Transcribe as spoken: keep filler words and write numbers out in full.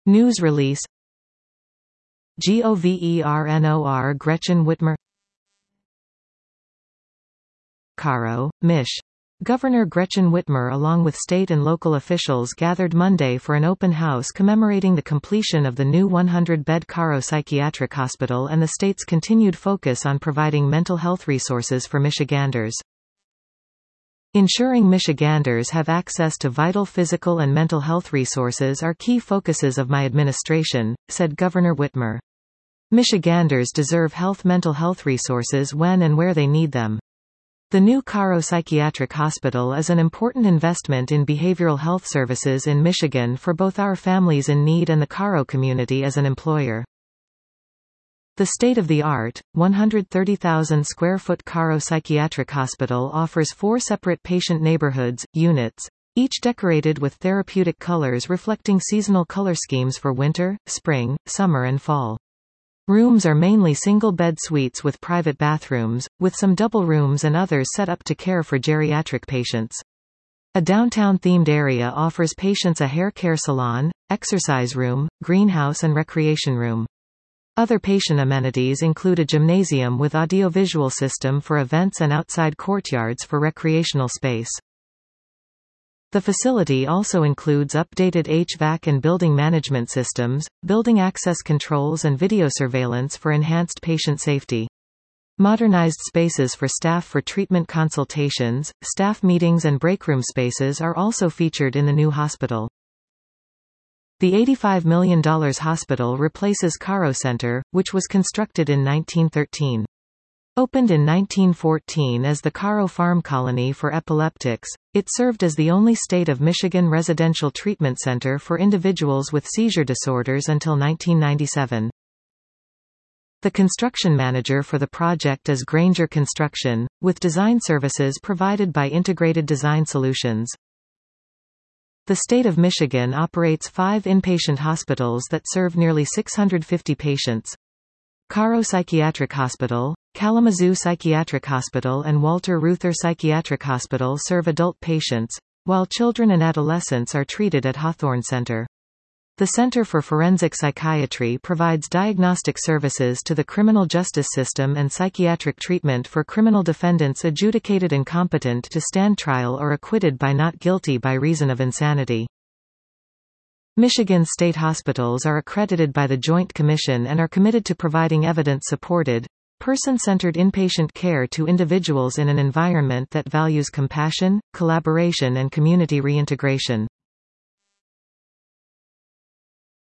News release. Governor Gretchen Whitmer. Caro, Mich. Governor Gretchen Whitmer along with state and local officials gathered Monday for an open house commemorating the completion of the new one hundred bed Caro Psychiatric Hospital and the state's continued focus on providing mental health resources for Michiganders. Ensuring Michiganders have access to vital physical and mental health resources are key focuses of my administration, said Governor Whitmer. Michiganders deserve health mental health resources when and where they need them. The new Caro Psychiatric Hospital is an important investment in behavioral health services in Michigan for both our families in need and the Caro community as an employer. The state-of-the-art, one hundred thirty thousand square foot Caro Psychiatric Hospital offers four separate patient neighborhoods, units, each decorated with therapeutic colors reflecting seasonal color schemes for winter, spring, summer and fall. Rooms are mainly single-bed suites with private bathrooms, with some double rooms and others set up to care for geriatric patients. A downtown-themed area offers patients a hair care salon, exercise room, greenhouse and recreation room. Other patient amenities include a gymnasium with audiovisual system for events and outside courtyards for recreational space. The facility also includes updated H V A C and building management systems, building access controls and video surveillance for enhanced patient safety. Modernized spaces for staff for treatment consultations, staff meetings and breakroom spaces are also featured in the new hospital. The eighty-five million dollar hospital replaces Caro Center, which was constructed in nineteen thirteen. Opened in nineteen fourteen as the Caro Farm Colony for Epileptics, it served as the only state of Michigan residential treatment center for individuals with seizure disorders until nineteen ninety-seven. The construction manager for the project is Granger Construction, with design services provided by Integrated Design Solutions. The state of Michigan operates five inpatient hospitals that serve nearly six hundred fifty patients. Caro Psychiatric Hospital, Kalamazoo Psychiatric Hospital and Walter Reuther Psychiatric Hospital serve adult patients, while children and adolescents are treated at Hawthorne Center. The Center for Forensic Psychiatry provides diagnostic services to the criminal justice system and psychiatric treatment for criminal defendants adjudicated incompetent to stand trial or acquitted by not guilty by reason of insanity. Michigan state hospitals are accredited by the Joint Commission and are committed to providing evidence-supported, person-centered inpatient care to individuals in an environment that values compassion, collaboration and community reintegration.